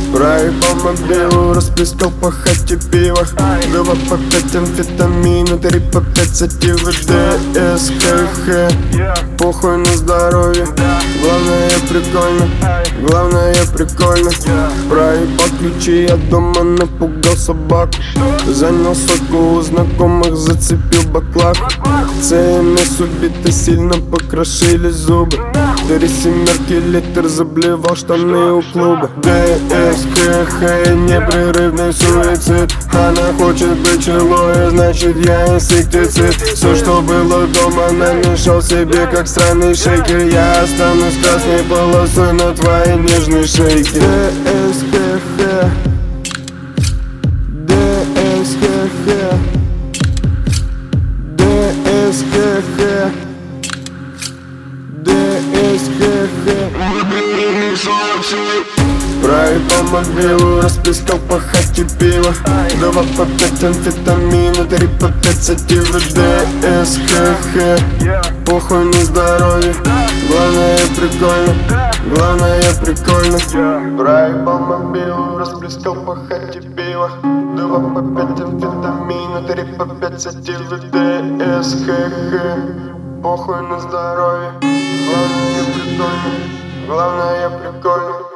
Проебал мобилу, расплескал по хате пиво. 2 по 5 амфетамина, 3 по 5 сативы, ДС, ХХ. Похуй на здоровье, главное прикольно, главное прикольно. Проебал ключи от дома, напугал собаку. Занял сотку у знакомых, зацепил баклаку. ЦМС убиты, сильно покрошили зубы. 4 семерки, литр заблевал штаны у клуба. ДС, ХХ, непрерывный суицид. Она хочет быть человой, значит я инсектицид. Все, что было дома, намешал себе как сраный шейкер. Я останусь красной полосой на твоей нежной шейке. ДС, ХХ, ДС, ХХ, ДС, ХХ, ДС, ХХ. Проебал мобилу, расплескал по хате пиво. 2 по 5 амфетамина, 3 по 5 сативы, ДС, ХХ. Похуй на здоровье, главное прикольно, главное прикольно. Проебал мобилу, расплескал по хате пиво. 2 по 5 амфетамина, 3 по 5 сативы, ДС, ХХ. Похуй на здоровье, главное прикольно, главное прикольно.